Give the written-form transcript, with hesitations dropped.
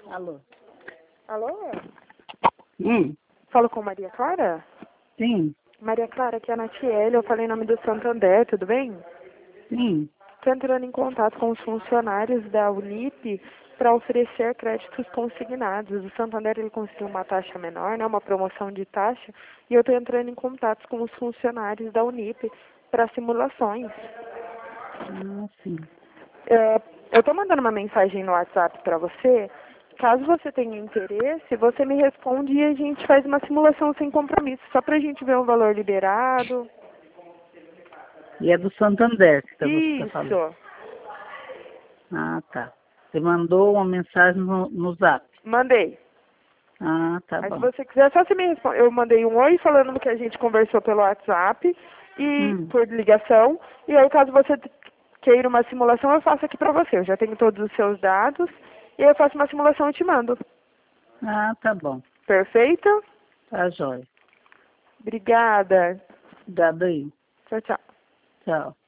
Alô? Alô? Hum, Falo com Maria Clara? sim, Maria Clara, aqui é a Natiele, eu falei em nome do Santander, tudo bem? sim. Estou entrando em contato com os funcionários da Unip para oferecer créditos consignados. O Santander ele conseguiu uma taxa menor, né, uma promoção de taxa, e eu estou entrando em contato com os funcionários da Unip para simulações. Ah, sim. Eu estou mandando uma mensagem no WhatsApp para você. Caso você tenha interesse, você me responde e a gente faz uma simulação sem compromisso, só para a gente ver o valor liberado. E é do Santander que você está falando. Isso. Ah, tá. Você mandou uma mensagem no Zap. Mandei. Ah, tá Mas se bom. você quiser, só você me responde. Eu mandei um oi falando que a gente conversou pelo WhatsApp e por ligação. E aí, caso você queira uma simulação, eu faço aqui para você. Eu já tenho todos os seus dados e eu faço uma simulação e te mando. Ah, tá bom. Perfeito? Tá jóia. Obrigada. Obrigada aí. Tchau, tchau. Tchau.